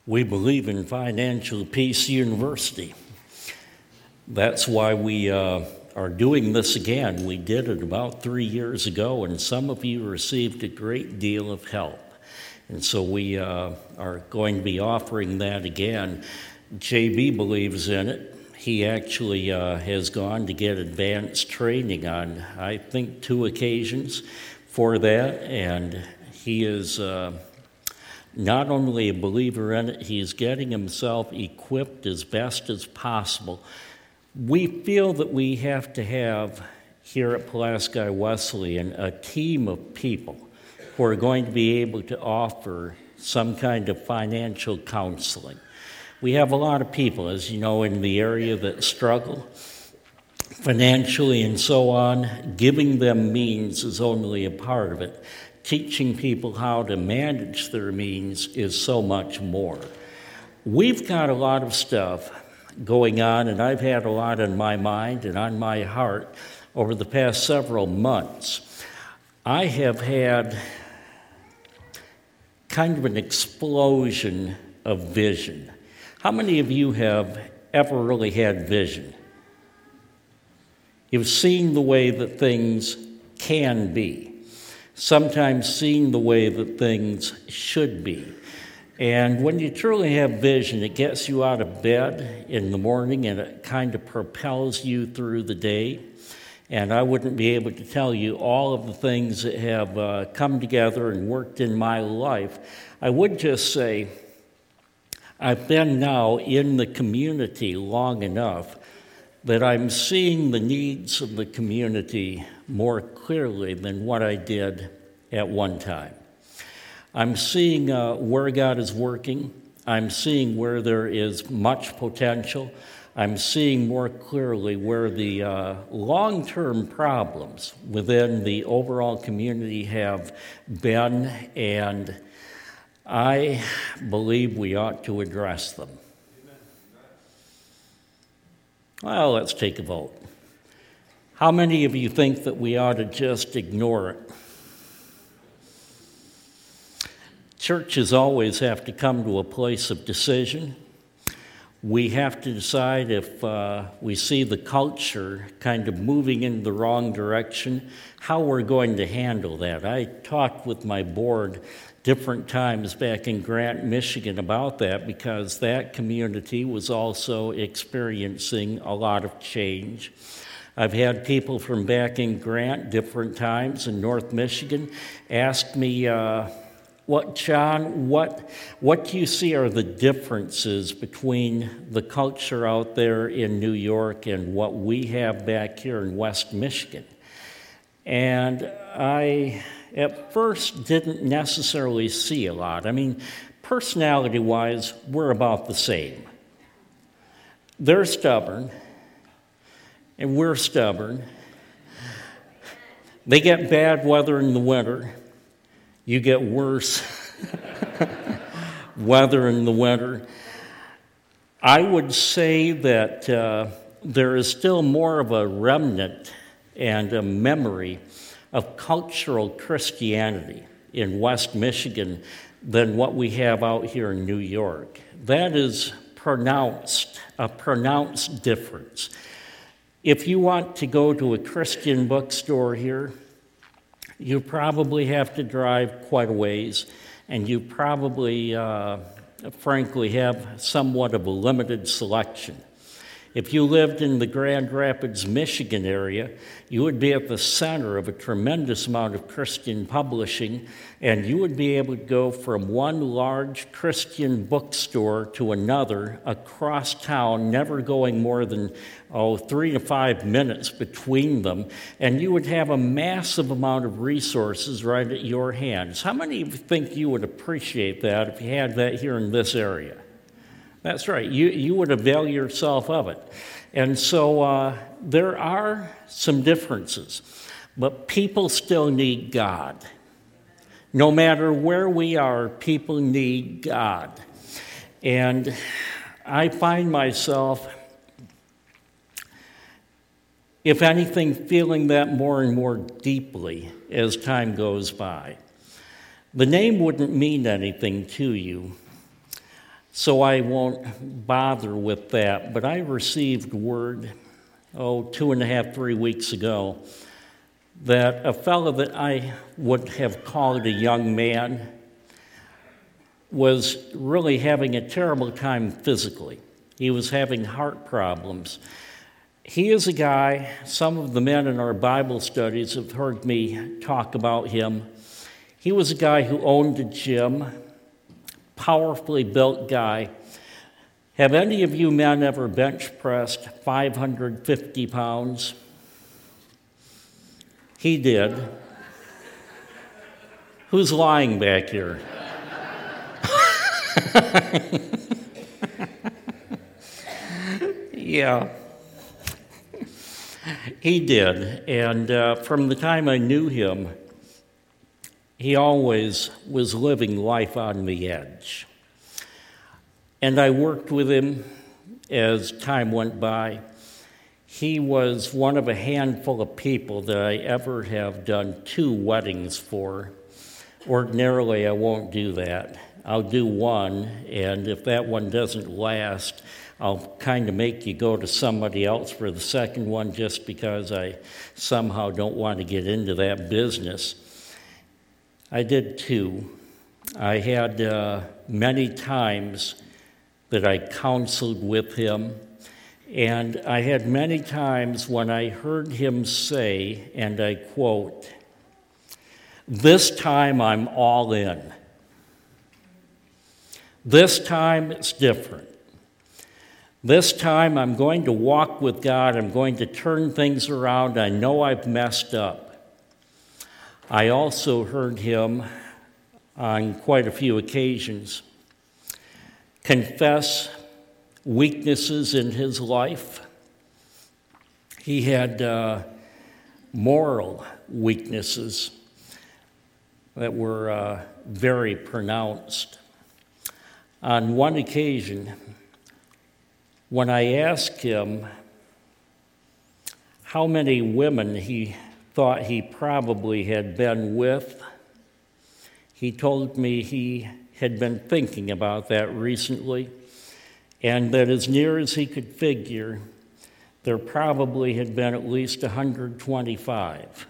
We believe in Financial Peace University. That's why we are doing this again. We did it about 3 years ago, and some of you received a great deal of help. And so we are going to be offering that again. JB believes in it. He actually has gone to get advanced training on, I think, 2 occasions for that, and he is not only a believer in it, he's getting himself equipped as best as possible. We feel that we have to have here at Pulaski Wesleyan a team of people who are going to be able to offer some kind of financial counseling. We have a lot of people, as you know, in the area that struggle financially and so on. Giving them means is only a part of it. Teaching people how to manage their means is so much more. We've got a lot of stuff going on, and I've had a lot on my mind and on my heart over the past several months. I have had kind of an explosion of vision. How many of you have ever really had vision? You've seen the way that things can be, sometimes seen the way that things should be. And when you truly have vision, it gets you out of bed in the morning and it kind of propels you through the day. And I wouldn't be able to tell you all of the things that have come together and worked in my life. I would just say I've been now in the community long enough that I'm seeing the needs of the community more clearly than what I did at one time. I'm seeing where God is working. I'm seeing where there is much potential. I'm seeing more clearly where the long-term problems within the overall community have been, and I believe we ought to address them. Well, let's take a vote. How many of you think that we ought to just ignore it? Churches always have to come to a place of decision. We have to decide if we see the culture kind of moving in the wrong direction, how we're going to handle that. I talked with my board different times back in Grant, Michigan about that because that community was also experiencing a lot of change. I've had people from back in Grant different times in North Michigan ask me, John, what do you see are the differences between the culture out there in New York and what we have back here in West Michigan? And I, at first, didn't necessarily see a lot. I mean, personality-wise, we're about the same. They're stubborn, and we're stubborn. They get bad weather in the winter. You get worse weather in the winter. I would say that there is still more of a remnant and a memory of cultural Christianity in West Michigan than what we have out here in New York. That is a pronounced difference. If you want to go to a Christian bookstore here, you probably have to drive quite a ways, and you probably, frankly, have somewhat of a limited selection. If you lived in the Grand Rapids, Michigan area, you would be at the center of a tremendous amount of Christian publishing, and you would be able to go from one large Christian bookstore to another across town, never going more than 3 to 5 minutes between them, and you would have a massive amount of resources right at your hands. How many of you think you would appreciate that if you had that here in this area? That's right. You would avail yourself of it. And so there are some differences, but people still need God. No matter where we are, people need God. And I find myself, if anything, feeling that more and more deeply as time goes by. The name wouldn't mean anything to you. so I won't bother with that. But I received word, 2.5, 3 weeks ago, that a fellow that I would have called a young man was really having a terrible time physically. He was having heart problems. He is a guy, some of the men in our Bible studies have heard me talk about him. He was a guy who owned a gym, powerfully built guy. Have any of you men ever bench pressed 550 pounds? He did. Who's lying back here? Yeah. He did, and from the time I knew him, he always was living life on the edge. And I worked with him as time went by. He was one of a handful of people that I ever have done 2 weddings for. Ordinarily, I won't do that. I'll do one, and if that one doesn't last, I'll kind of make you go to somebody else for the second one just because I somehow don't want to get into that business. I did 2. I had many times that I counseled with him, and I had many times when I heard him say, and I quote, "This time I'm all in. This time it's different. This time I'm going to walk with God. I'm going to turn things around. I know I've messed up." I also heard him on quite a few occasions confess weaknesses in his life. He had moral weaknesses that were very pronounced. On one occasion, when I asked him how many women he thought he probably had been with, he told me he had been thinking about that recently, and that as near as he could figure, there probably had been at least 125.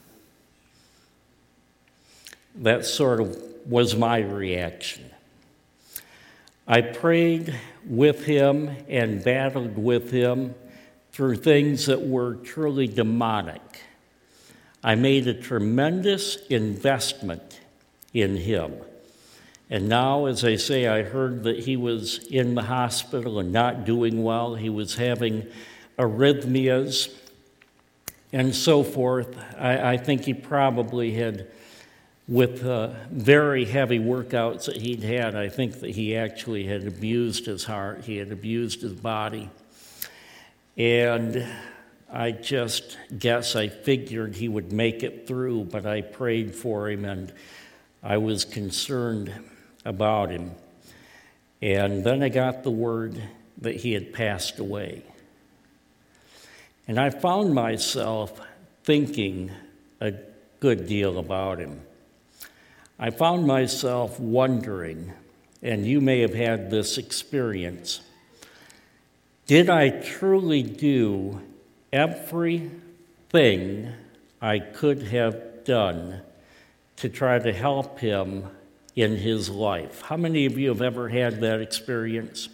That sort of was my reaction. I prayed with him and battled with him through things that were truly demonic. I made a tremendous investment in him. And now, as I say, I heard that he was in the hospital and not doing well. He was having arrhythmias and so forth. I think he probably had, with very heavy workouts that he'd had, I think that he actually had abused his heart. He had abused his body. And I just guess I figured he would make it through, but I prayed for him and I was concerned about him. And then I got the word that he had passed away. And I found myself thinking a good deal about him. I found myself wondering, and you may have had this experience, did I truly do everything I could have done to try to help him in his life? How many of you have ever had that experience?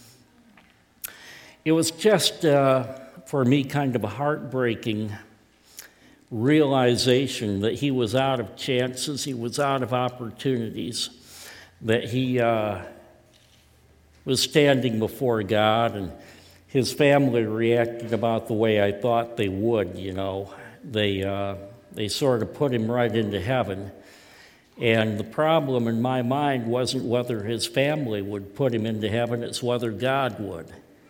It was just, for me, kind of a heartbreaking realization that he was out of chances, he was out of opportunities, that he was standing before God, and his family reacted about the way I thought they would, you know. They sort of put him right into heaven. And the problem in my mind wasn't whether his family would put him into heaven, it's whether God would.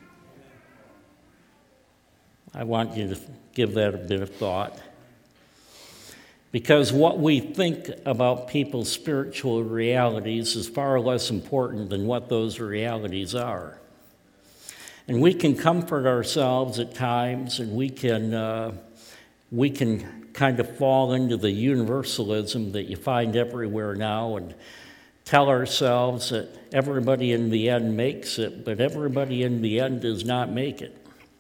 I want you to give that a bit of thought. Because what we think about people's spiritual realities is far less important than what those realities are. And we can comfort ourselves at times, and we can kind of fall into the universalism that you find everywhere now, and tell ourselves that everybody in the end makes it, but everybody in the end does not make it.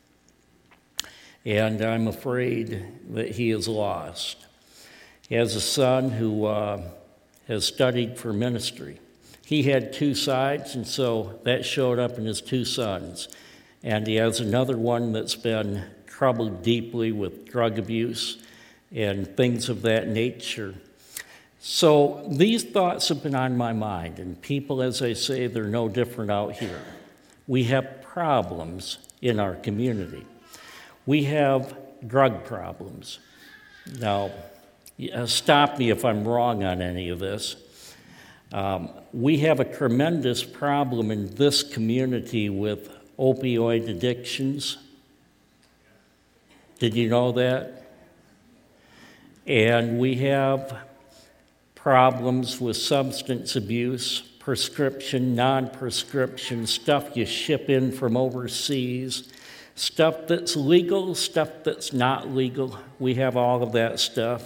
And I'm afraid that he is lost. He has a son who has studied for ministry. He had two sides, and so that showed up in his two sons. And he has another one that's been troubled deeply with drug abuse and things of that nature. So these thoughts have been on my mind, and people, as I say, they're no different out here. We have problems in our community. We have drug problems. Now, stop me if I'm wrong on any of this. We have a tremendous problem in this community with opioid addictions. Did you know that? And we have problems with substance abuse, prescription, non-prescription, stuff you ship in from overseas, stuff that's legal, stuff that's not legal. We have all of that stuff.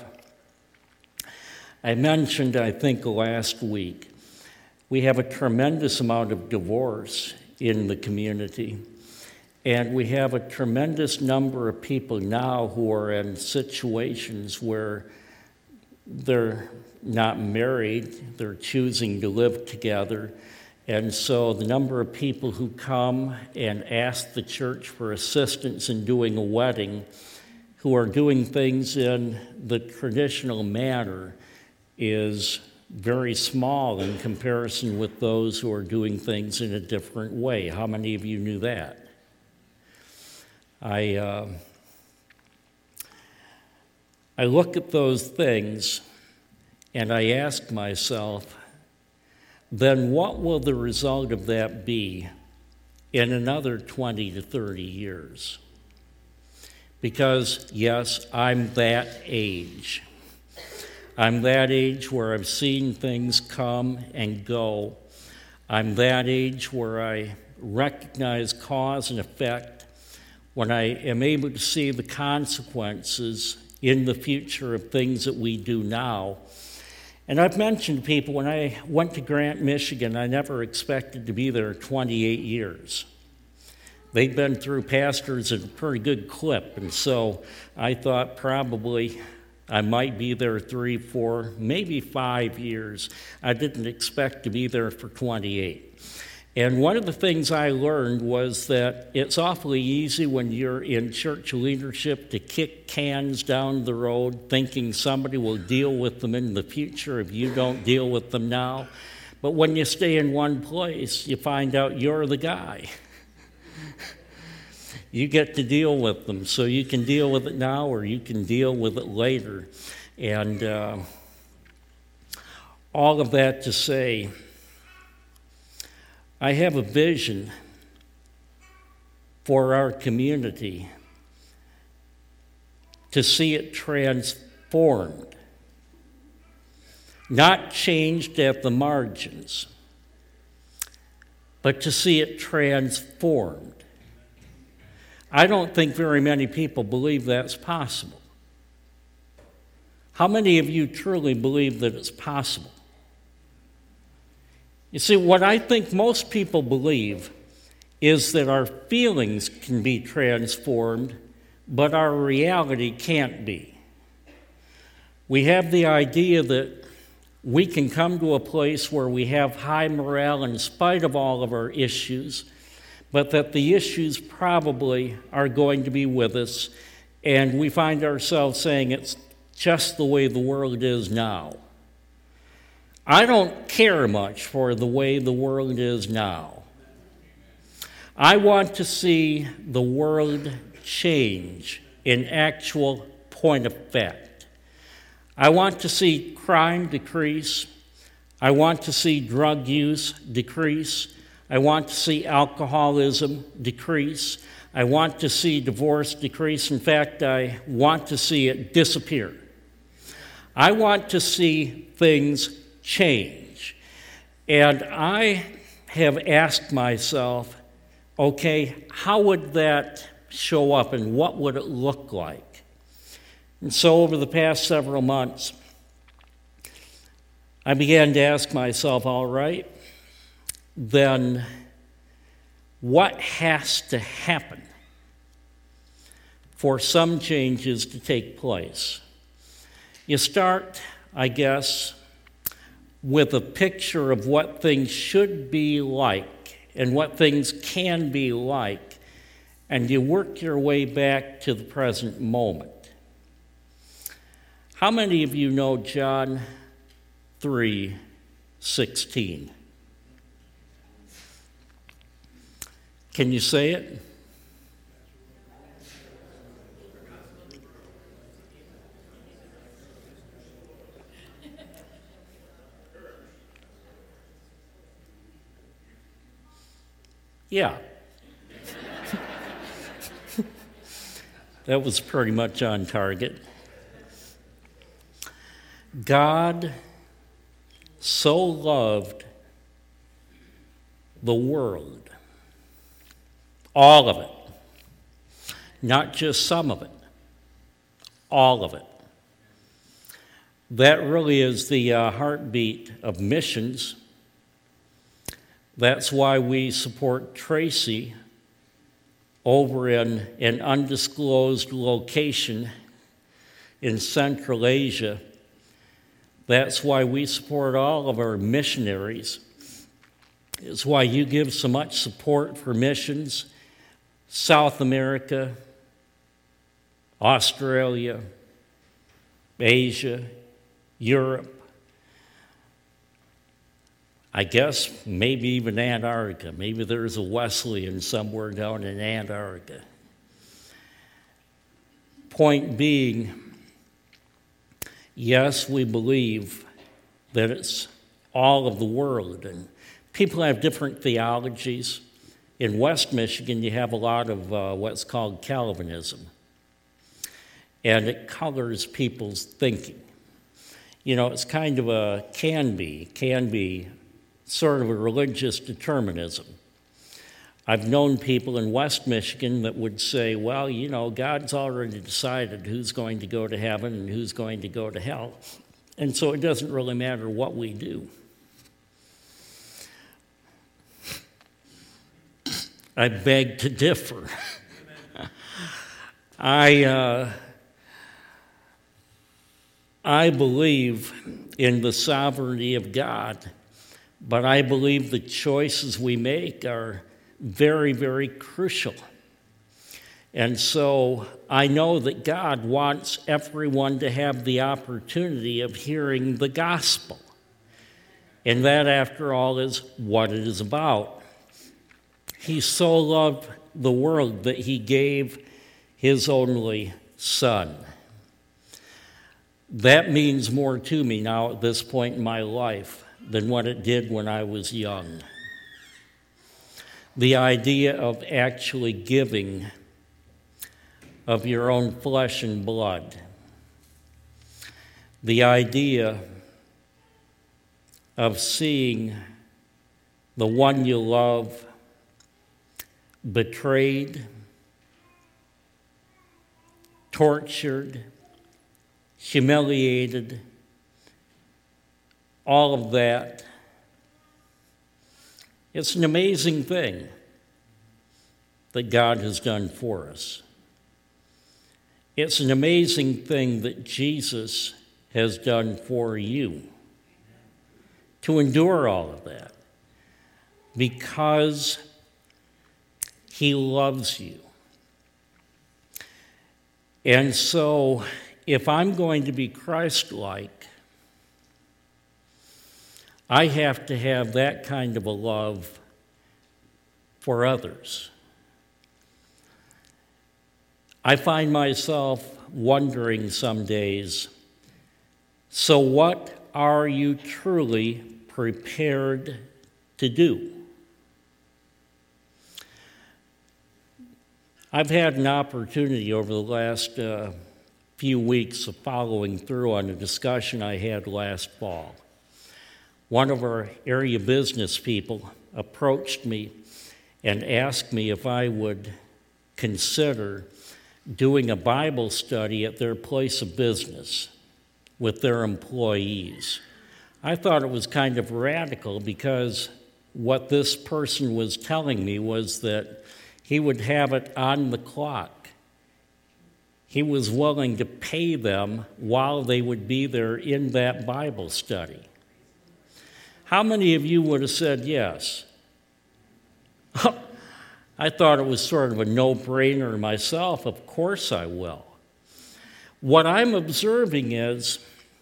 I mentioned, I think, last week, we have a tremendous amount of divorce in the community, and we have a tremendous number of people now who are in situations where they're not married, they're choosing to live together. And so the number of people who come and ask the church for assistance in doing a wedding, who are doing things in the traditional manner, is very small in comparison with those who are doing things in a different way. How many of you knew that? I look at those things and I ask myself, then what will the result of that be in another 20 to 30 years? Because, yes, I'm that age. I'm that age where I've seen things come and go. I'm that age where I recognize cause and effect, when I am able to see the consequences in the future of things that we do now. And I've mentioned to people, when I went to Grant, Michigan, I never expected to be there 28 years. They'd been through pastors at a pretty good clip, and so I thought probably I might be there 3, 4, maybe 5 years. I didn't expect to be there for 28. And one of the things I learned was that it's awfully easy when you're in church leadership to kick cans down the road thinking somebody will deal with them in the future if you don't deal with them now. But when you stay in one place, you find out you're the guy. You get to deal with them, so you can deal with it now or you can deal with it later. And all of that to say, I have a vision for our community to see it transformed, not changed at the margins, but to see it transformed. I don't think very many people believe that's possible. How many of you truly believe that it's possible? You see, what I think most people believe is that our feelings can be transformed, but our reality can't be. We have the idea that we can come to a place where we have high morale in spite of all of our issues, but that the issues probably are going to be with us, and we find ourselves saying it's just the way the world is now. I don't care much for the way the world is now. I want to see the world change in actual point effect. I want to see crime decrease. I want to see drug use decrease. I want to see alcoholism decrease. I want to see divorce decrease. In fact, I want to see it disappear. I want to see things change. And I have asked myself, okay, how would that show up and what would it look like? And so over the past several months, I began to ask myself, all right, then what has to happen for some changes to take place? You start, I guess, with a picture of what things should be like and what things can be like, and you work your way back to the present moment. How many of you know John 3:16? Can you say it? Yeah. That was pretty much on target. God so loved the world, all of it, not just some of it, all of it. That really is the heartbeat of missions. That's why we support Tracy over in an undisclosed location in Central Asia. That's why we support all of our missionaries. It's why you give so much support for missions. South America, Australia, Asia, Europe, I guess maybe even Antarctica. Maybe there's a Wesleyan somewhere down in Antarctica. Point being, yes, we believe that it's all of the world, and people have different theologies. In West Michigan, you have a lot of what's called Calvinism, and it colors people's thinking. You know, it's kind of can be sort of a religious determinism. I've known people in West Michigan that would say, well, you know, God's already decided who's going to go to heaven and who's going to go to hell, and so it doesn't really matter what we do. I beg to differ. I believe in the sovereignty of God, but I believe the choices we make are very, very crucial. And so I know that God wants everyone to have the opportunity of hearing the gospel. And that, after all, is what it is about. He so loved the world that he gave his only Son. That means more to me now at this point in my life than what it did when I was young. The idea of actually giving of your own flesh and blood. The idea of seeing the one you love betrayed, tortured, humiliated, all of that. It's an amazing thing that God has done for us. It's an amazing thing that Jesus has done for you, to endure all of that, because he loves you. And so, if I'm going to be Christ-like, I have to have that kind of a love for others. I find myself wondering some days, so what are you truly prepared to do? I've had an opportunity over the last few weeks of following through on a discussion I had last fall. One of our area business people approached me and asked me if I would consider doing a Bible study at their place of business with their employees. I thought it was kind of radical because what this person was telling me was that he would have it on the clock. He was willing to pay them while they would be there in that Bible study. How many of you would have said yes? I thought it was sort of a no-brainer myself. Of course I will. What I'm observing is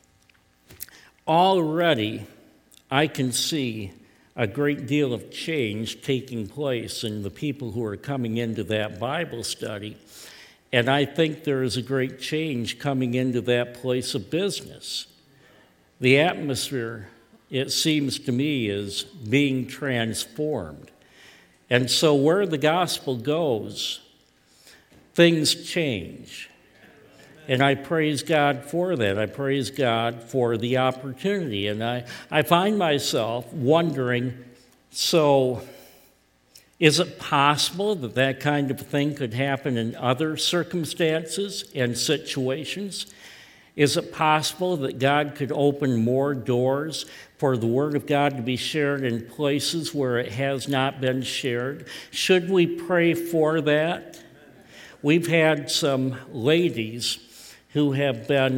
already I can see a great deal of change taking place in the people who are coming into that Bible study. And I think there is a great change coming into that place of business. The atmosphere, it seems to me, is being transformed. And so where the gospel goes, things change. And I praise God for that. I praise God for the opportunity. And I find myself wondering, so is it possible that that kind of thing could happen in other circumstances and situations? Is it possible that God could open more doors for the Word of God to be shared in places where it has not been shared? Should we pray for that? We've had some ladies who have been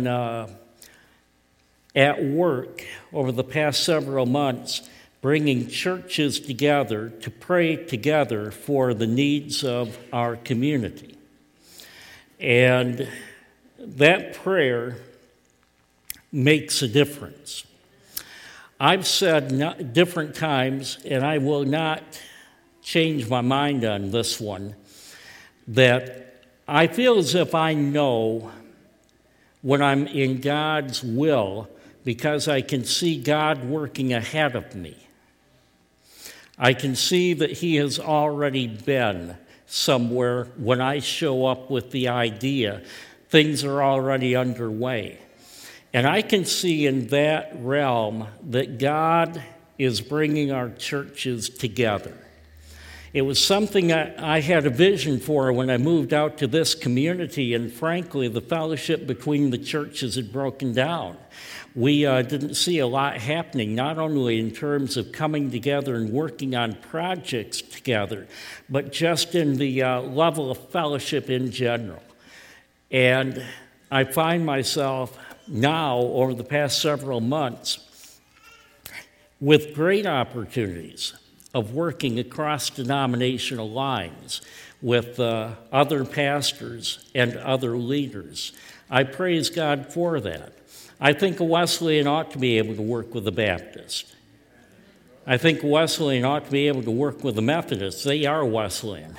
at work over the past several months bringing churches together to pray together for the needs of our community. And that prayer makes a difference. I've said different times, and I will not change my mind on this one, that I feel as if I know when I'm in God's will because I can see God working ahead of me. I can see that He has already been somewhere when I show up with the idea. Things are already underway. And I can see in that realm that God is bringing our churches together. It was something I had a vision for when I moved out to this community, and frankly, the fellowship between the churches had broken down. We didn't see a lot happening, not only in terms of coming together and working on projects together, but just in the level of fellowship in general. And I find myself now, over the past several months, with great opportunities of working across denominational lines with other pastors and other leaders. I praise God for that. I think a Wesleyan ought to be able to work with a Baptist. I think a Wesleyan ought to be able to work with a Methodist. They are Wesleyan.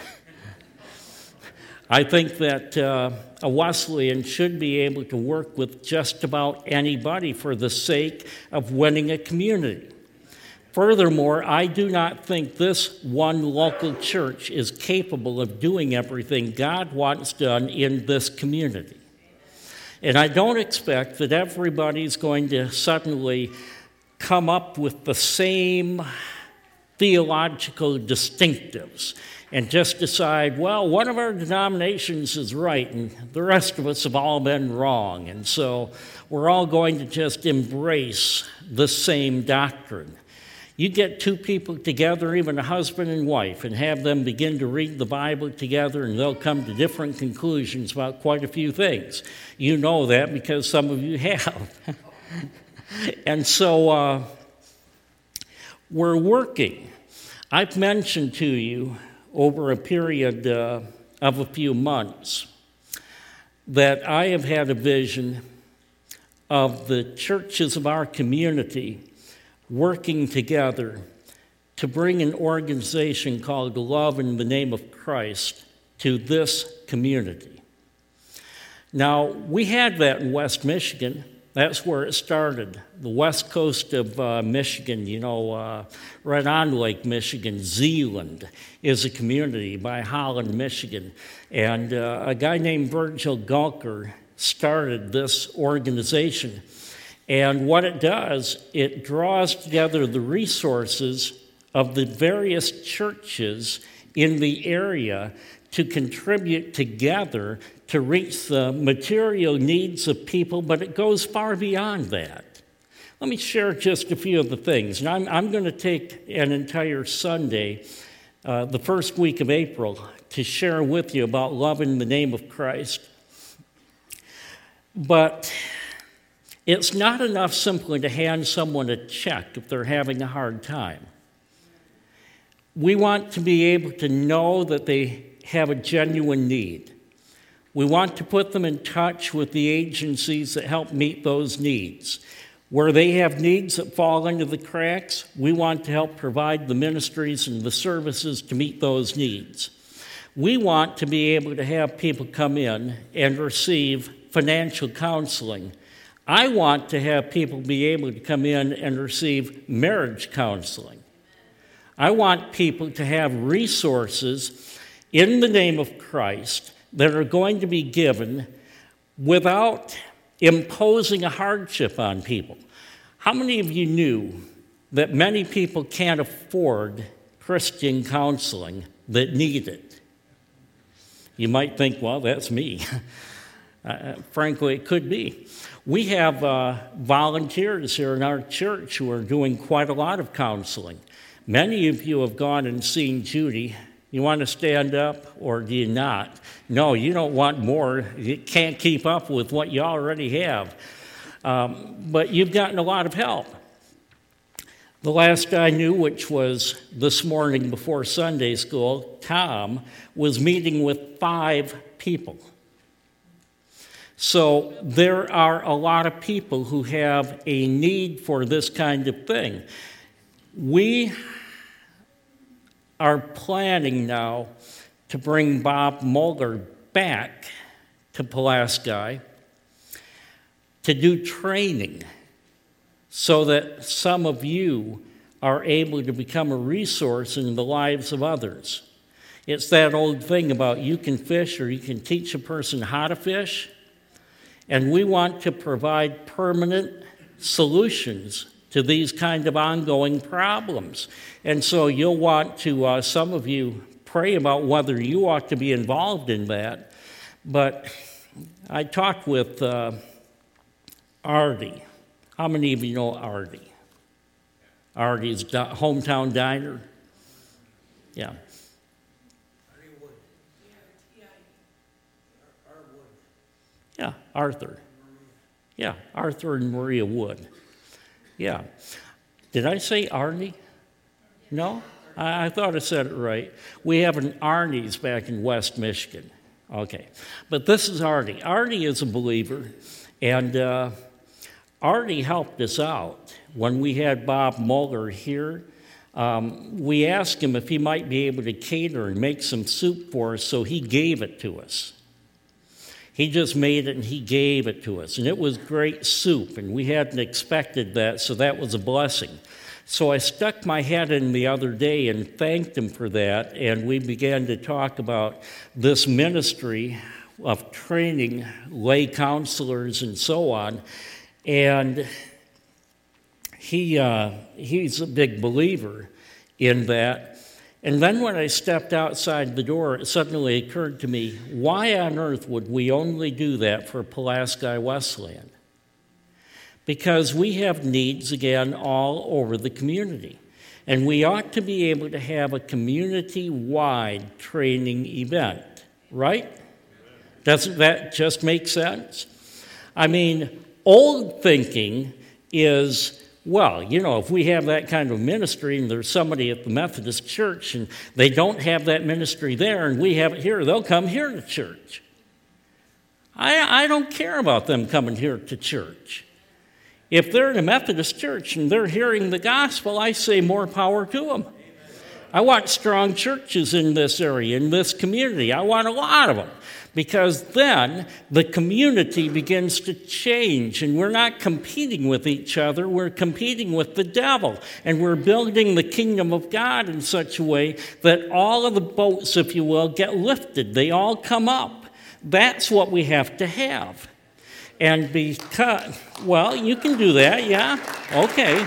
I think that a Wesleyan should be able to work with just about anybody for the sake of winning a community. Furthermore, I do not think this one local church is capable of doing everything God wants done in this community. And I don't expect that everybody's going to suddenly come up with the same theological distinctives and just decide, well, one of our denominations is right and the rest of us have all been wrong. And so we're all going to just embrace the same doctrine. You get two people together, even a husband and wife, and have them begin to read the Bible together, and they'll come to different conclusions about quite a few things. You know that because some of you have. And so we're working. I've mentioned to you over a period of a few months that I have had a vision of the churches of our community working together to bring an organization called Love in the Name of Christ to this community. Now, we had that in West Michigan. That's where it started, the west coast of Michigan, right on Lake Michigan. Zeeland is a community by Holland, Michigan. And a guy named Virgil Gulker started this organization. And what it does, it draws together the resources of the various churches in the area to contribute together to reach the material needs of people, but it goes far beyond that. Let me share just a few of the things. And I'm going to take an entire Sunday, the first week of April, to share with you about love in the name of Christ. But it's not enough simply to hand someone a check if they're having a hard time. We want to be able to know that they have a genuine need. We want to put them in touch with the agencies that help meet those needs. Where they have needs that fall into the cracks, we want to help provide the ministries and the services to meet those needs. We want to be able to have people come in and receive financial counseling. I want to have people be able to come in and receive marriage counseling. I want people to have resources in the name of Christ that are going to be given without imposing a hardship on people. How many of you knew that many people can't afford Christian counseling that need it? You might think, well, that's me. Frankly, it could be. We have volunteers here in our church who are doing quite a lot of counseling. Many of you have gone and seen Judy. You want to stand up, or do you not? No, you don't want more. You can't keep up with what you already have. But you've gotten a lot of help. The last I knew, which was this morning before Sunday school, Tom was meeting with 5 people. So there are a lot of people who have a need for this kind of thing. We are planning now to bring Bob Mulder back to Pulaski to do training so that some of you are able to become a resource in the lives of others. It's that old thing about you can fish or you can teach a person how to fish, and we want to provide permanent solutions to these kind of ongoing problems. And so you'll want to, some of you, pray about whether you ought to be involved in that. But I talked with Artie. How many of you know Artie? Artie's hometown diner? Yeah. Yeah, Arthur. Yeah, Arthur and Maria Wood. Yeah. Did I say Arnie? No? I thought I said it right. We have an Arnie's back in West Michigan. Okay. But this is Artie. Artie is a believer, and Artie helped us out. When we had Bob Mulder here, we asked him if he might be able to cater and make some soup for us, so he gave it to us. He just made it and he gave it to us. And it was great soup, and we hadn't expected that, so that was a blessing. So I stuck my head in the other day and thanked him for that, and we began to talk about this ministry of training lay counselors and so on. And he's a big believer in that. And then when I stepped outside the door, it suddenly occurred to me, why on earth would we only do that for Pulaski Wesleyan? Because we have needs, again, all over the community. And we ought to be able to have a community-wide training event, right? Doesn't that just make sense? I mean, old thinking is, well, you know, if we have that kind of ministry and there's somebody at the Methodist church and they don't have that ministry there and we have it here, they'll come here to church. I don't care about them coming here to church. If they're in a Methodist church and they're hearing the gospel, I say more power to them. I want strong churches in this area, in this community. I want a lot of them. Because then the community begins to change, and we're not competing with each other, we're competing with the devil. And we're building the kingdom of God in such a way that all of the boats, if you will, get lifted. They all come up. That's what we have to have. And because, well, you can do that, yeah? Okay.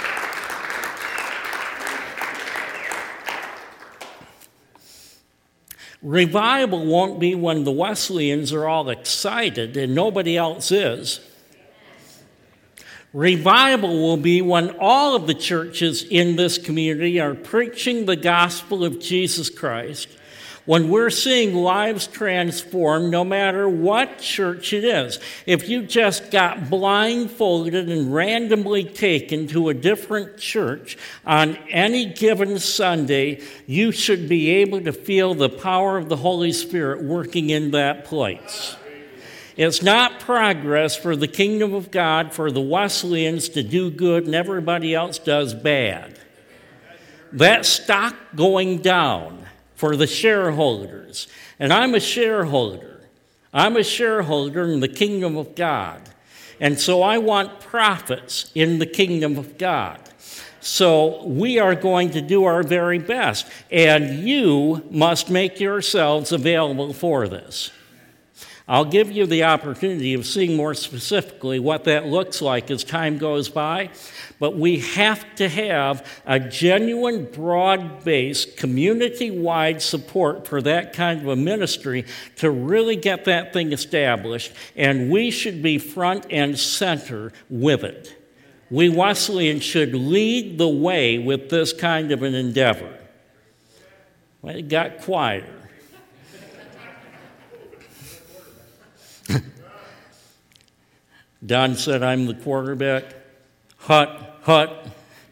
Revival won't be when the Wesleyans are all excited and nobody else is. Revival will be when all of the churches in this community are preaching the gospel of Jesus Christ, when we're seeing lives transformed no matter what church it is. If you just got blindfolded and randomly taken to a different church on any given Sunday, you should be able to feel the power of the Holy Spirit working in that place. It's not progress for the kingdom of God for the Wesleyans to do good and everybody else does bad. That's stock going down for the shareholders. And I'm a shareholder. I'm a shareholder in the kingdom of God. And so I want profits in the kingdom of God. So we are going to do our very best. And you must make yourselves available for this. I'll give you the opportunity of seeing more specifically what that looks like as time goes by, but we have to have a genuine, broad-based, community-wide support for that kind of a ministry to really get that thing established, and we should be front and center with it. We Wesleyans should lead the way with this kind of an endeavor. Well, it got quieter. Don said, I'm the quarterback. Hut.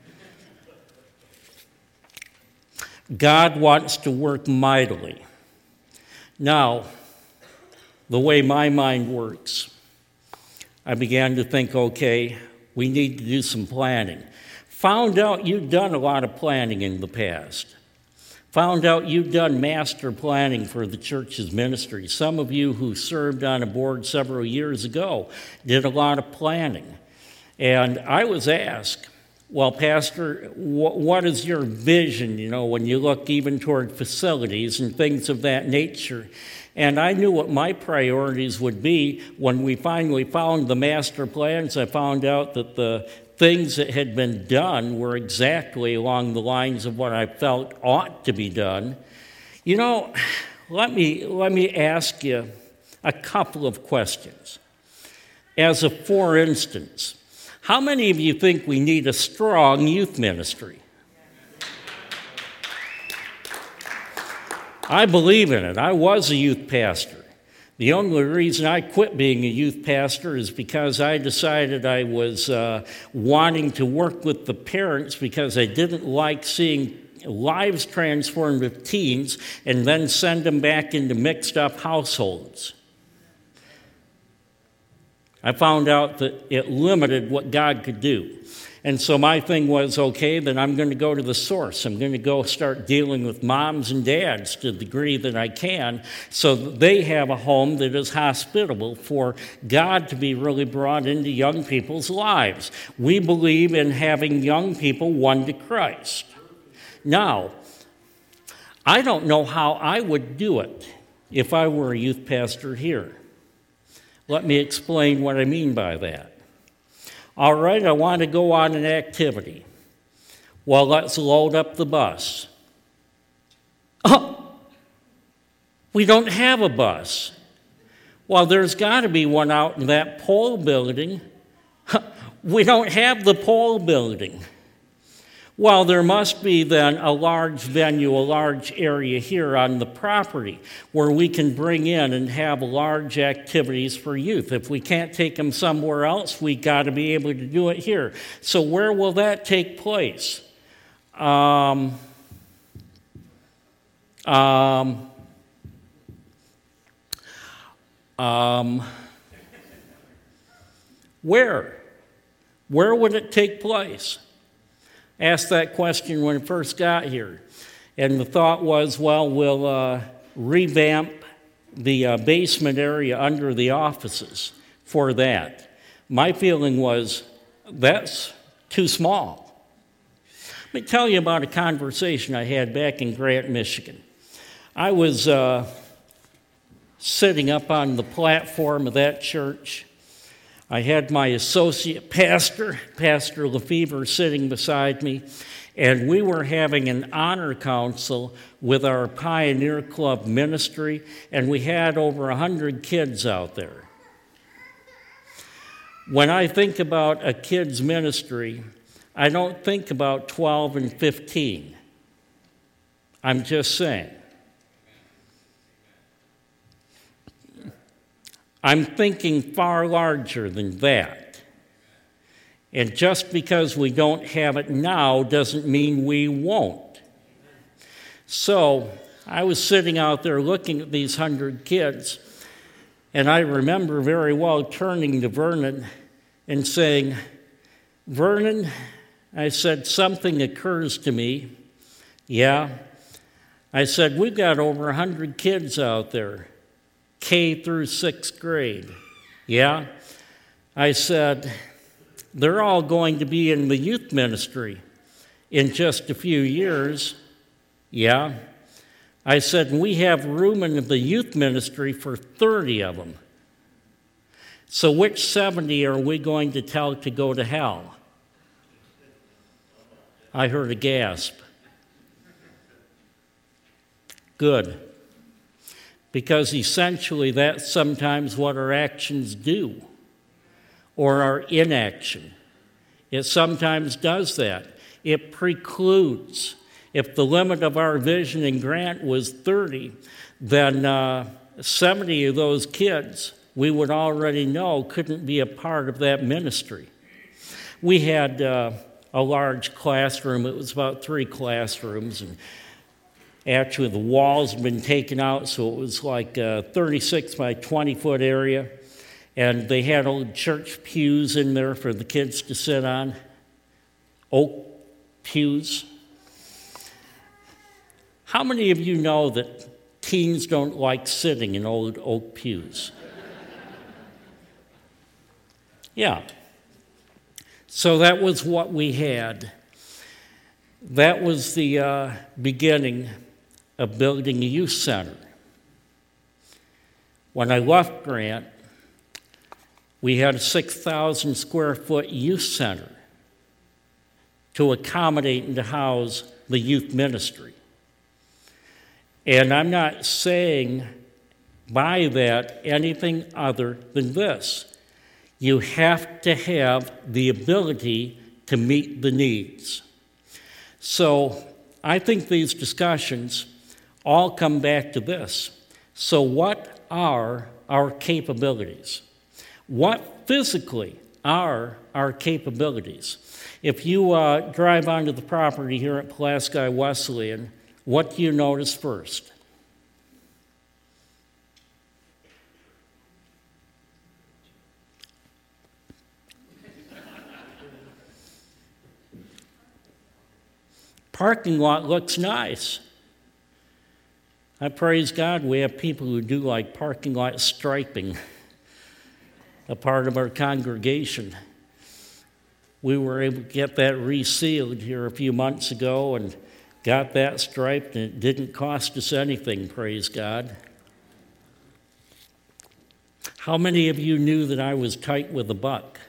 God wants to work mightily. Now, the way my mind works, I began to think, okay, we need to do some planning. Found out you'd done a lot of planning in the past. Found out you've done master planning for the church's ministry. Some of you who served on a board several years ago did a lot of planning. And I was asked, well, Pastor, what is your vision, when you look even toward facilities and things of that nature? And I knew what my priorities would be. When we finally found the master plans, I found out that the things that had been done were exactly along the lines of what I felt ought to be done. Let me ask you a couple of questions. As a for instance, how many of you think we need a strong youth ministry? I believe in it. I was a youth pastor. The only reason I quit being a youth pastor is because I decided I was wanting to work with the parents because I didn't like seeing lives transformed with teens and then send them back into mixed-up households. I found out that it limited what God could do. And so my thing was, okay, then I'm going to go to the source. I'm going to go start dealing with moms and dads to the degree that I can so that they have a home that is hospitable for God to be really brought into young people's lives. We believe in having young people won to Christ. Now, I don't know how I would do it if I were a youth pastor here. Let me explain what I mean by that. All right, I want to go on an activity. Well, let's load up the bus. Oh, we don't have a bus. Well, there's got to be one out in that pole building. We don't have the pole building. Well, there must be then a large venue, a large area here on the property where we can bring in and have large activities for youth. If we can't take them somewhere else, we got to be able to do it here. So where will that take place? Where? Where would it take place? Asked that question when I first got here. And the thought was, well, we'll revamp the basement area under the offices for that. My feeling was, that's too small. Let me tell you about a conversation I had back in Grant, Michigan. I was sitting up on the platform of that church. I had my associate pastor, Pastor Lefevre, sitting beside me, and we were having an honor council with our Pioneer Club ministry, and we had over 100 kids out there. When I think about a kid's ministry, I don't think about 12 and 15. I'm just saying. I'm thinking far larger than that. And just because we don't have it now doesn't mean we won't. So I was sitting out there looking at these 100 kids, and I remember very well turning to Vernon and saying, "Vernon," I said, "something occurs to me." "Yeah." I said, "We've got over 100 kids out there, K through 6th grade." "Yeah." I said, "They're all going to be in the youth ministry in just a few years." "Yeah." I said, "We have room in the youth ministry for 30 of them. So which 70 are we going to tell to go to hell?" I heard a gasp. Good. Because essentially that's sometimes what our actions do, or our inaction. It sometimes does that. It precludes. If the limit of our vision and grant was 30, then 70 of those kids we would already know couldn't be a part of that ministry. We had a large classroom. It was about 3 classrooms, and actually the walls had been taken out, so it was like a 36 by 20 foot area, and they had old church pews in there for the kids to sit on, oak pews. How many of you know that teens don't like sitting in old oak pews? Yeah. So that was what we had. That was the beginning of building a youth center. When I left Grant, we had a 6,000 square foot youth center to accommodate and to house the youth ministry. And I'm not saying by that anything other than this. You have to have the ability to meet the needs. So I think these discussions all come back to this. So what are our capabilities? What physically are our capabilities? If you drive onto the property here at Pulaski Wesleyan, what do you notice first? Parking lot looks nice. I praise God we have people who do like parking lot striping, a part of our congregation. We were able to get that resealed here a few months ago and got that striped, and it didn't cost us anything, praise God. How many of you knew that I was tight with a buck?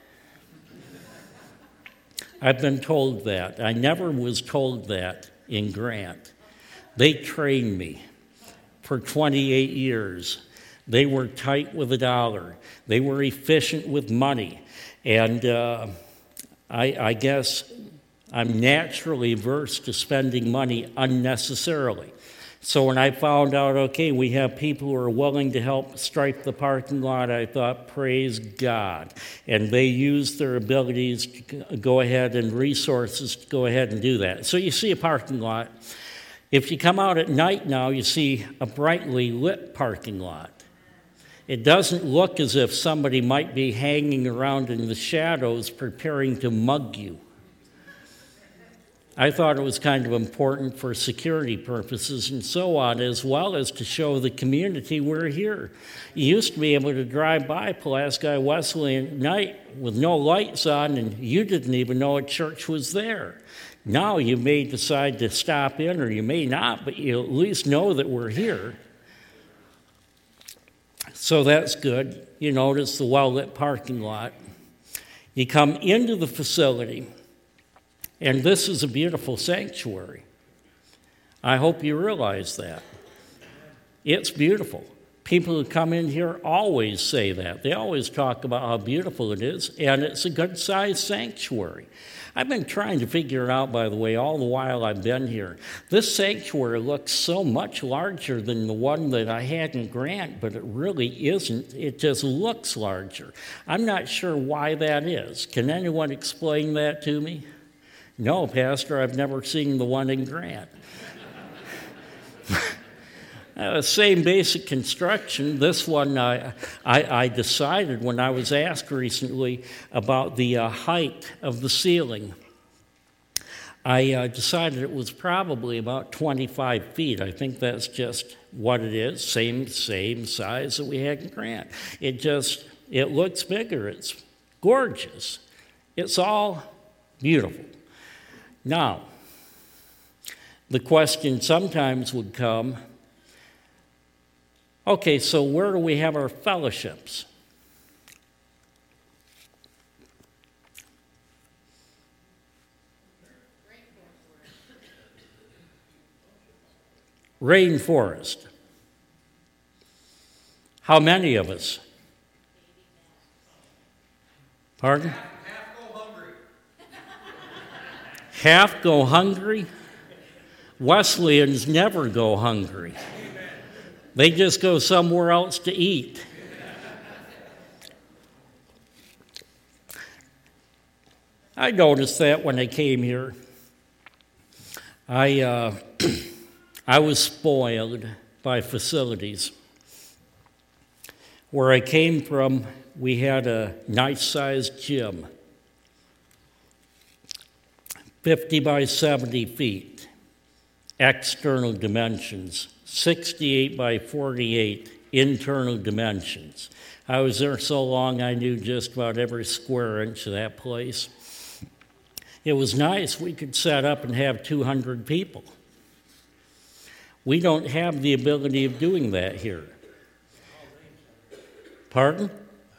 I've been told that. I never was told that in Grant. They trained me for 28 years. They were tight with a dollar. They were efficient with money. And I guess I'm naturally averse to spending money unnecessarily. So when I found out, okay, we have people who are willing to help stripe the parking lot, I thought, praise God. And they used their abilities to go ahead and resources to go ahead and do that. So you see a parking lot. If you come out at night now, you see a brightly lit parking lot. It doesn't look as if somebody might be hanging around in the shadows preparing to mug you. I thought it was kind of important for security purposes and so on, as well as to show the community we're here. You used to be able to drive by Pulaski Wesleyan at night with no lights on, and you didn't even know a church was there. Now you may decide to stop in, or you may not, but you at least know that we're here. So that's good. You notice the well-lit parking lot. You come into the facility, and this is a beautiful sanctuary. I hope you realize that. It's beautiful. People who come in here always say that. They always talk about how beautiful it is, and it's a good-sized sanctuary. I've been trying to figure it out, by the way, all the while I've been here. This sanctuary looks so much larger than the one that I had in Grant, but it really isn't. It just looks larger. I'm not sure why that is. Can anyone explain that to me? No, Pastor, I've never seen the one in Grant. Same basic construction. This one, I decided when I was asked recently about the height of the ceiling. I decided it was probably about 25 feet. I think that's just what it is, same size that we had in Grant. It looks bigger. It's gorgeous. It's all beautiful. Now, the question sometimes would come, okay, so where do we have our fellowships? Rainforest. How many of us? Pardon? Half go hungry. Half go hungry? Wesleyans never go hungry. They just go somewhere else to eat. I noticed that when I came here. I was spoiled by facilities. Where I came from, we had a nice-sized gym, 50 by 70 feet, external dimensions. 68 by 48 internal dimensions. I was there so long I knew just about every square inch of that place. It was nice. We could set up and have 200 people. We don't have the ability of doing that here. Pardon?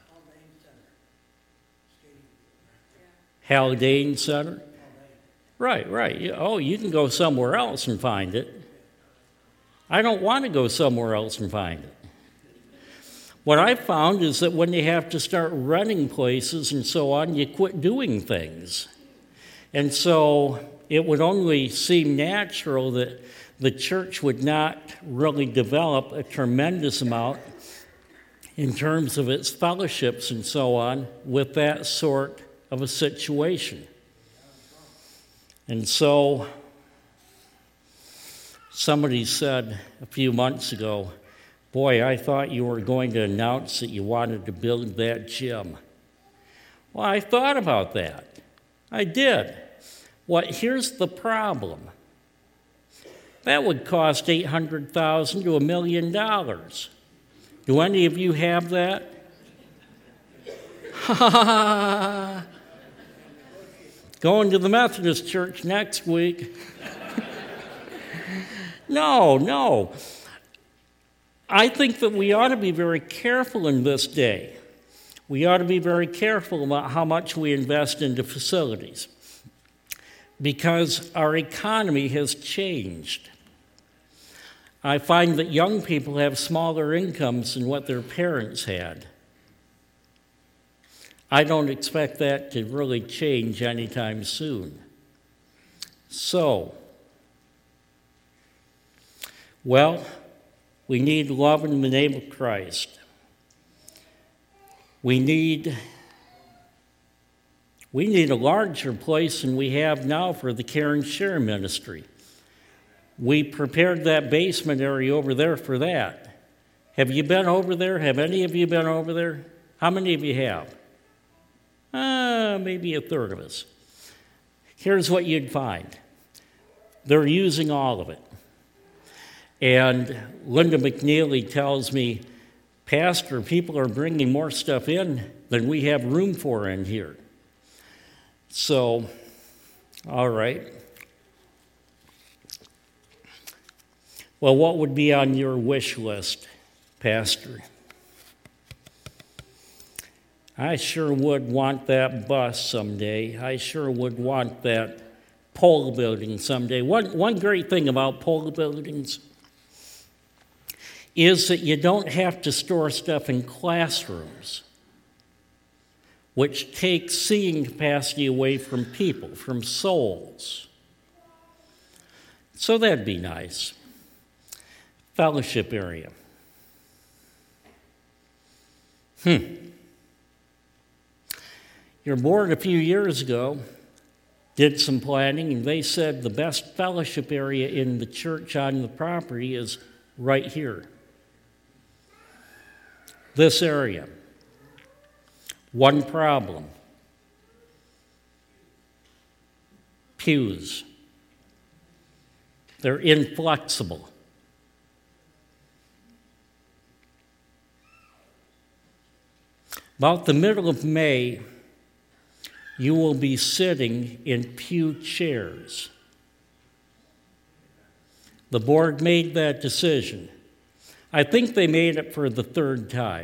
Haldane Center? Right. Oh, you can go somewhere else and find it. I don't want to go somewhere else and find it. What I found is that when you have to start running places and so on, you quit doing things. And so it would only seem natural that the church would not really develop a tremendous amount in terms of its fellowships and so on with that sort of a situation. And so somebody said a few months ago, boy, I thought you were going to announce that you wanted to build that gym. Well, I thought about that. I did. Here's the problem. That would cost $800,000 to $1 million. Do any of you have that? Going to the Methodist Church next week. No. I think that we ought to be very careful in this day. We ought to be very careful about how much we invest into facilities because our economy has changed. I find that young people have smaller incomes than what their parents had. I don't expect that to really change anytime soon. So, we need love in the name of Christ. We need a larger place than we have now for the Care and Share ministry. We prepared that basement area over there for that. Have you been over there? Have any of you been over there? How many of you have? Maybe a third of us. Here's what you'd find. They're using all of it. And Linda McNeely tells me, Pastor, people are bringing more stuff in than we have room for in here. So, all right. Well, what would be on your wish list, Pastor? I sure would want that bus someday. I sure would want that pole building someday. One great thing about pole buildings is that you don't have to store stuff in classrooms, which takes seeing capacity away from people, from souls. So that'd be nice. Fellowship area. Your board a few years ago did some planning, and they said the best fellowship area in the church on the property is right here. This area. One problem. Pews. They're inflexible. About the middle of May, you will be sitting in pew chairs. The board made that decision. I think they made it for the third time.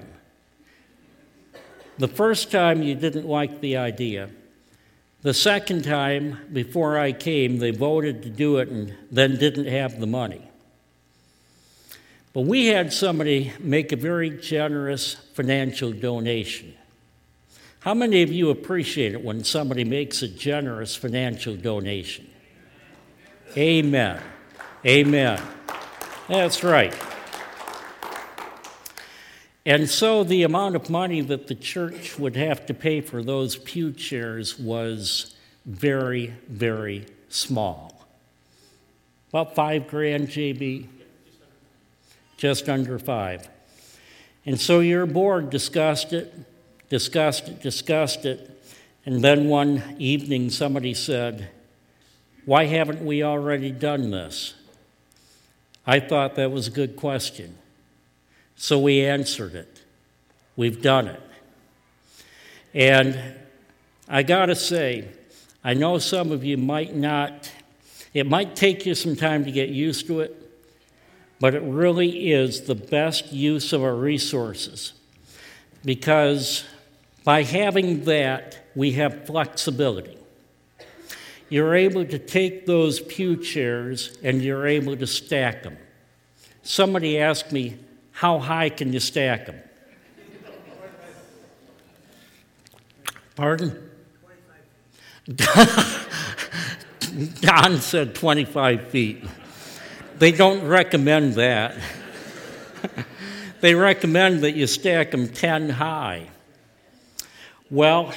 The first time you didn't like the idea. The second time, before I came, they voted to do it and then didn't have the money. But we had somebody make a very generous financial donation. How many of you appreciate it when somebody makes a generous financial donation? Amen. Amen. That's right. And so the amount of money that the church would have to pay for those pew chairs was very, very small. About $5,000, JB? Just under $5,000. And so your board discussed it, and then one evening somebody said, "Why haven't we already done this?" I thought that was a good question. So we answered it. We've done it. And I got to say, I know some of you might not, it might take you some time to get used to it, but it really is the best use of our resources. Because by having that, we have flexibility. You're able to take those pew chairs and you're able to stack them. Somebody asked me, how high can you stack them? Pardon? 25. Don said 25 feet. They don't recommend that. They recommend that you stack them 10 high. Well,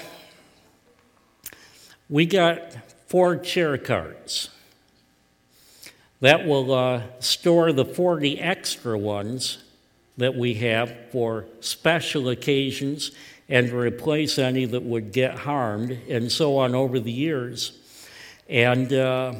we got 4 chair carts. That will store the 40 extra ones that we have for special occasions and replace any that would get harmed and so on over the years. And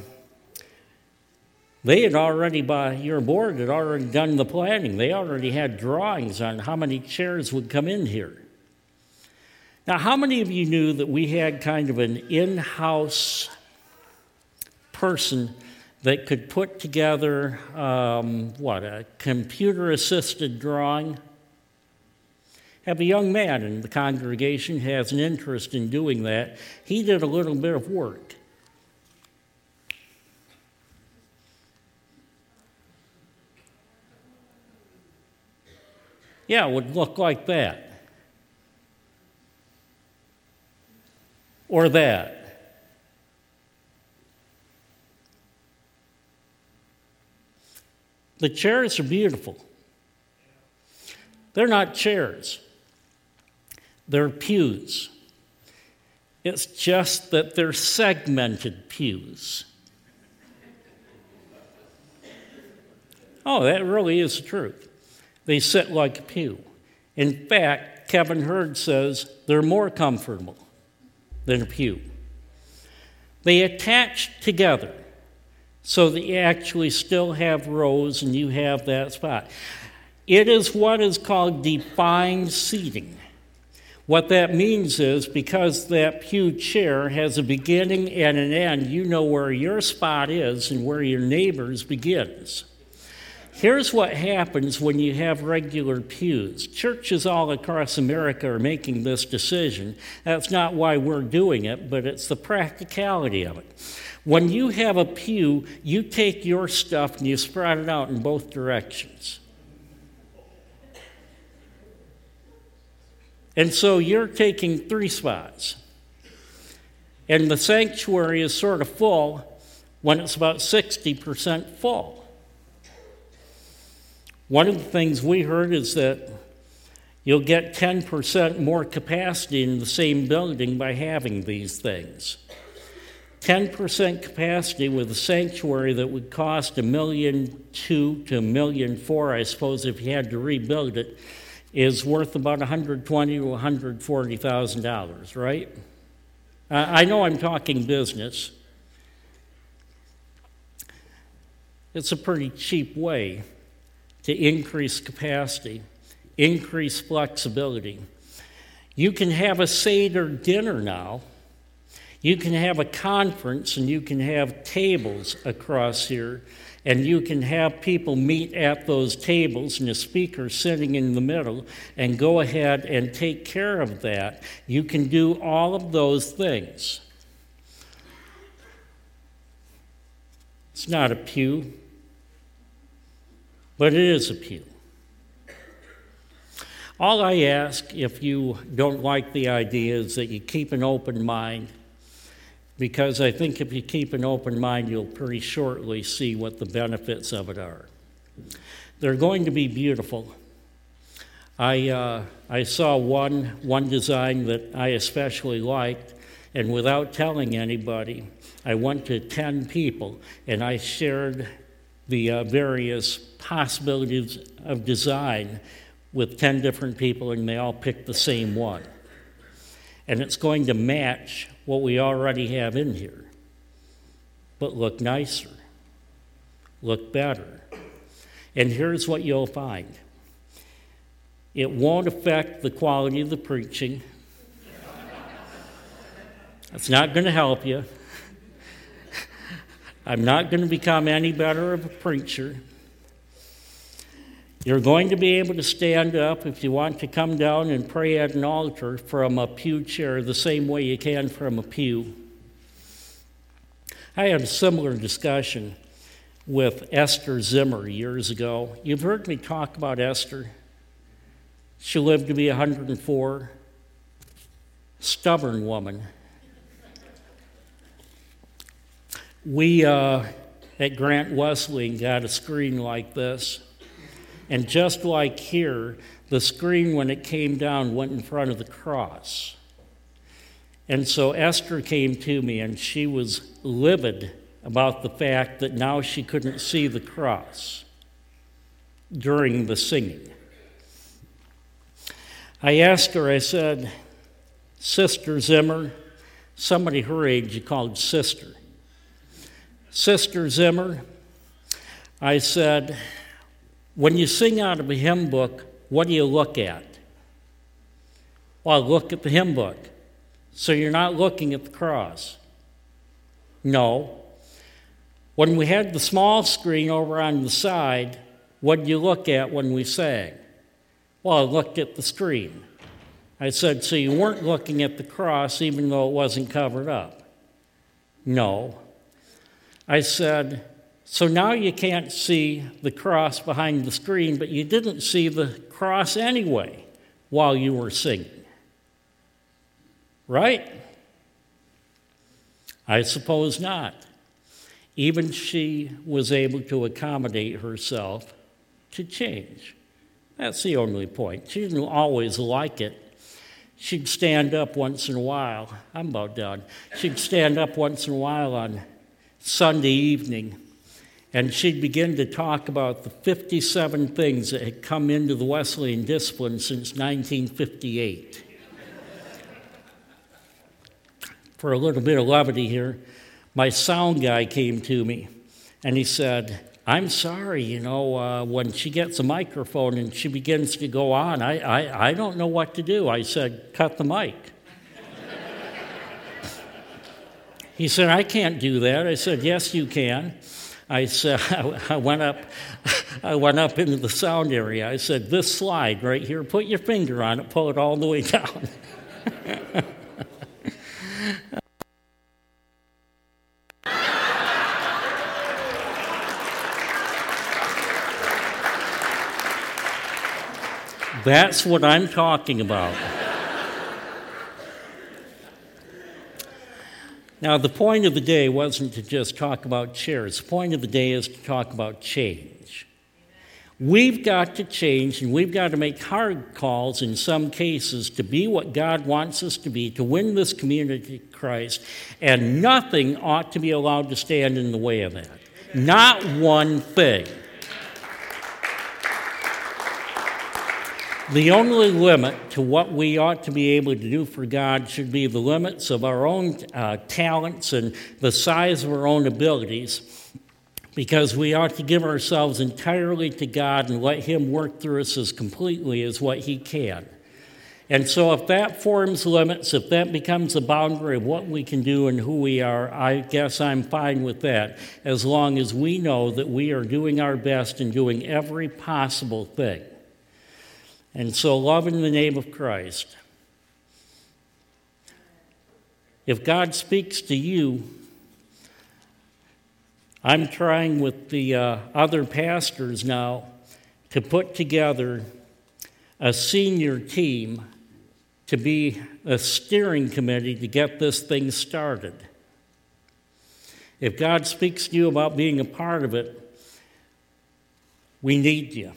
they had already, your board had already done the planning. They already had drawings on how many chairs would come in here. Now, how many of you knew that we had kind of an in-house person that could put together, a computer-assisted drawing? Have a young man in the congregation who has an interest in doing that. He did a little bit of work. Yeah, it would look like that. Or that. The chairs are beautiful. They're not chairs. They're pews. It's just that they're segmented pews. Oh, that really is the truth. They sit like a pew. In fact, Kevin Hurd says they're more comfortable than a pew. They attach together so that you actually still have rows and you have that spot. It is what is called defined seating. What that means is because that pew chair has a beginning and an end, you know where your spot is and where your neighbor's begins. Here's what happens when you have regular pews. Churches all across America are making this decision. That's not why we're doing it, but it's the practicality of it. When you have a pew, you take your stuff and you spread it out in both directions. And so you're taking 3 spots. And the sanctuary is sort of full when it's about 60% full. One of the things we heard is that you'll get 10% more capacity in the same building by having these things. 10% capacity with a sanctuary that would cost $1.2 million to $1.4 million, I suppose, if you had to rebuild it, is worth about $120,000 to $140,000, right? I know I'm talking business. It's a pretty cheap way to increase capacity, increase flexibility. You can have a Seder dinner now. You can have a conference, and you can have tables across here, and you can have people meet at those tables and a speaker sitting in the middle, and go ahead and take care of that. You can do all of those things. It's not a pew, but it is a pew. All I ask, if you don't like the idea, is that you keep an open mind, because I think if you keep an open mind, you'll pretty shortly see what the benefits of it are. They're going to be beautiful. I saw one design that I especially liked, and without telling anybody, I went to 10 people, and I shared the various possibilities of design with 10 different people, and they all picked the same one. And it's going to match what we already have in here, but look nicer, look better. And here's what you'll find. It won't affect the quality of the preaching. It's not going to help you. I'm not going to become any better of a preacher. You're going to be able to stand up if you want to come down and pray at an altar from a pew chair the same way you can from a pew. I had a similar discussion with Esther Zimmer years ago. You've heard me talk about Esther. She lived to be 104. Stubborn woman. We at Grant Wesleyan got a screen like this. And just like here, the screen, when it came down, went in front of the cross. And so Esther came to me, and she was livid about the fact that now she couldn't see the cross during the singing. I asked her, I said, Sister Zimmer, somebody her age you called sister. Sister Zimmer, I said, when you sing out of a hymn book, what do you look at? Well, I look at the hymn book. So you're not looking at the cross. No. When we had the small screen over on the side, what did you look at when we sang? Well, I looked at the screen. I said, so you weren't looking at the cross even though it wasn't covered up? No. I said, so now you can't see the cross behind the screen, but you didn't see the cross anyway while you were singing. Right? I suppose not. Even she was able to accommodate herself to change. That's the only point. She didn't always like it. She'd stand up once in a while. I'm about done. She'd stand up once in a while on Sunday evening, and she'd begin to talk about the 57 things that had come into the Wesleyan discipline since 1958. For a little bit of levity here, my sound guy came to me, and he said, I'm sorry, when she gets a microphone and she begins to go on, I don't know what to do. I said, cut the mic. He said, I can't do that. I said, yes, you can. I said, I went up into the sound area. I said, this slide right here, put your finger on it, pull it all the way down. That's what I'm talking about. Now, the point of the day wasn't to just talk about chairs. The point of the day is to talk about change. We've got to change, and we've got to make hard calls in some cases to be what God wants us to be, to win this community to Christ, and nothing ought to be allowed to stand in the way of that. Not one thing. The only limit to what we ought to be able to do for God should be the limits of our own talents and the size of our own abilities, because we ought to give ourselves entirely to God and let Him work through us as completely as what He can. And so if that forms limits, if that becomes a boundary of what we can do and who we are, I guess I'm fine with that, as long as we know that we are doing our best and doing every possible thing. And so love in the name of Christ. If God speaks to you, I'm trying with the other pastors now to put together a senior team to be a steering committee to get this thing started. If God speaks to you about being a part of it, we need you.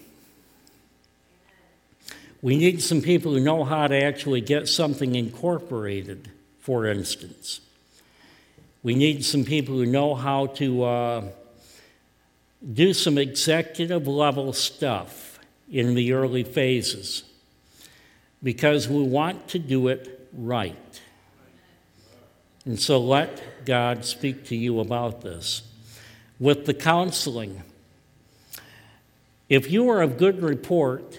We need some people who know how to actually get something incorporated, for instance. We need some people who know how to do some executive level stuff in the early phases, because we want to do it right. And so let God speak to you about this. With the counseling, if you are of good report,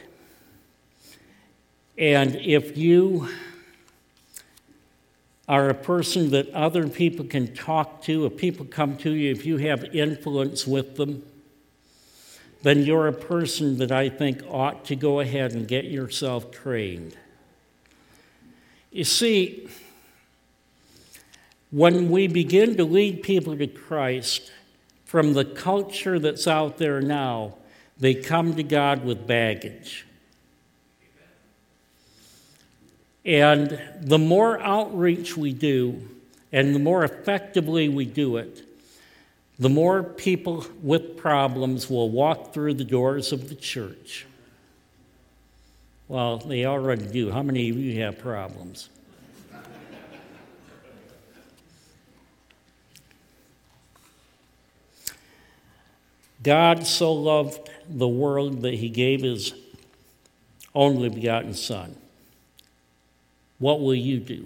and if you are a person that other people can talk to, if people come to you, if you have influence with them, then you're a person that I think ought to go ahead and get yourself trained. You see, when we begin to lead people to Christ from the culture that's out there now, they come to God with baggage. And the more outreach we do, and the more effectively we do it, the more people with problems will walk through the doors of the church. Well, they already do. How many of you have problems? God so loved the world that He gave His only begotten Son. What will you do?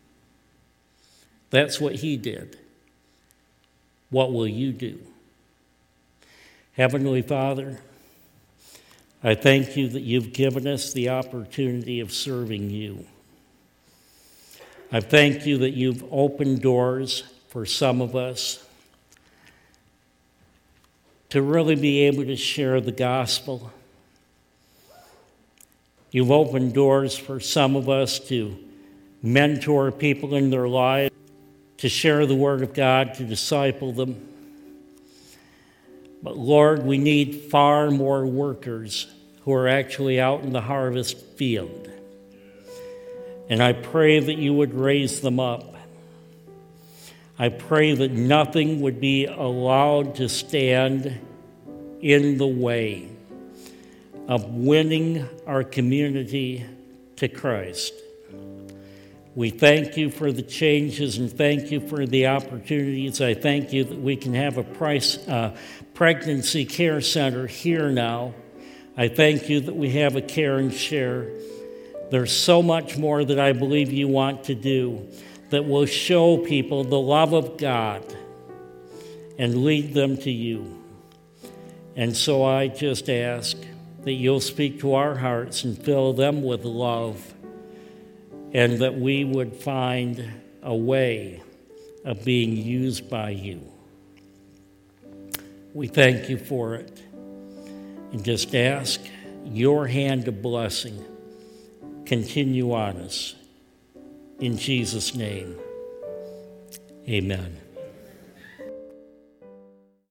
That's what He did. What will you do? Heavenly Father, I thank You that You've given us the opportunity of serving You. I thank You that You've opened doors for some of us to really be able to share the gospel. You've opened doors for some of us to mentor people in their lives, to share the Word of God, to disciple them. But Lord, we need far more workers who are actually out in the harvest field. And I pray that You would raise them up. I pray that nothing would be allowed to stand in the way of winning our community to Christ. We thank You for the changes and thank You for the opportunities. I thank You that we can have a pregnancy care center here now. I thank You that we have a care and share. There's so much more that I believe You want to do that will show people the love of God and lead them to You. And so I just ask that You'll speak to our hearts and fill them with love, and that we would find a way of being used by You. We thank You for it, and just ask Your hand of blessing continue on us. In Jesus' name, amen.